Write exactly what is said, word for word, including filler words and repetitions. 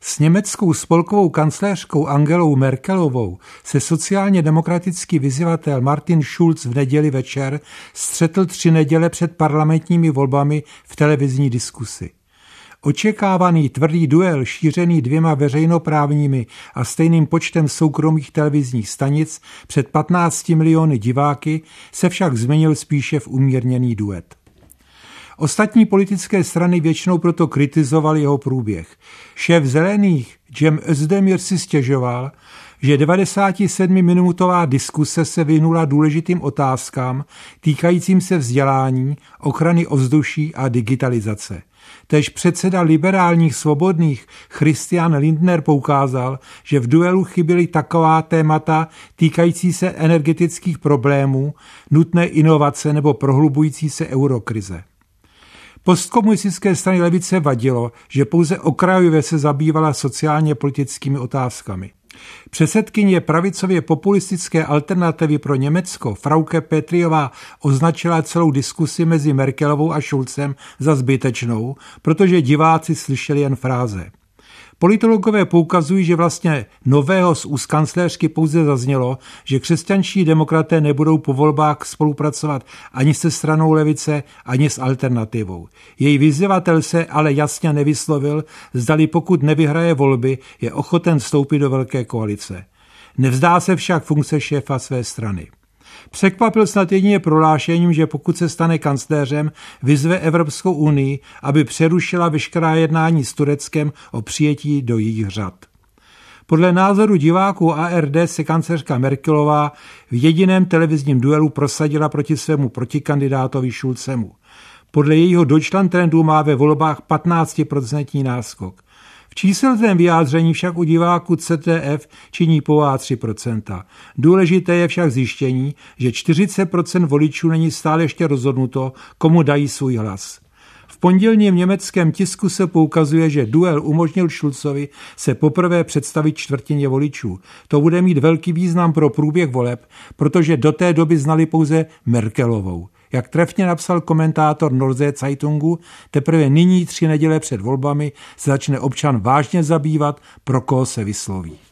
S německou spolkovou kancléřkou Angelou Merkelovou se sociálně demokratický vyzývatel Martin Schulz v neděli večer střetl tři neděle před parlamentními volbami v televizní diskusi. Očekávaný tvrdý duel šířený dvěma veřejnoprávními a stejným počtem soukromých televizních stanic před patnácti miliony diváky se však změnil spíše v umírněný duet. Ostatní politické strany většinou proto kritizovali jeho průběh. Šéf Zelených Cem Özdemir si stěžoval, že devadesátisedmiminutová diskuse se vyhnula důležitým otázkám týkajícím se vzdělání, ochrany ovzduší a digitalizace. Též předseda liberálních svobodných Christian Lindner poukázal, že v duelu chyběly taková témata týkající se energetických problémů, nutné inovace nebo prohlubující se eurokrize. Postkomunistické strany levice vadilo, že pouze okrajově se zabývala sociálně politickými otázkami. Předsedkyně pravicově populistické alternativy pro Německo Frauke Petriová označila celou diskusi mezi Merkelovou a Schulzem za zbytečnou, protože diváci slyšeli jen fráze. Politologové poukazují, že vlastně nového z úst kancléřky pouze zaznělo, že křesťanští demokraté nebudou po volbách spolupracovat ani se stranou levice, ani s alternativou. Její vyzývatel se ale jasně nevyslovil, zdali pokud nevyhraje volby, je ochoten vstoupit do velké koalice. Nevzdá se však funkce šéfa své strany. Překvapil snad jedině prohlášením, že pokud se stane kancléřem, vyzve Evropskou unii, aby přerušila veškerá jednání s Tureckem o přijetí do jejich řad. Podle názoru diváků A R D se kancléřka Merkelová v jediném televizním duelu prosadila proti svému protikandidátovi Schulzemu. Podle jejího Deutschland Trendu má ve volbách patnáctiprocentní náskok. V číselném vyjádření však u diváků C D F činí pouhá tři procenta. Důležité je však zjištění, že čtyřicet procent voličů není stále ještě rozhodnuto, komu dají svůj hlas. V pondělním německém tisku se poukazuje, že duel umožnil Schulzovi se poprvé představit čtvrtině voličů. To bude mít velký význam pro průběh voleb, protože do té doby znali pouze Merkelovou. Jak trefně napsal komentátor Nordsee Zeitungu, teprve nyní tři neděle před volbami se začne občan vážně zabývat, pro koho se vysloví.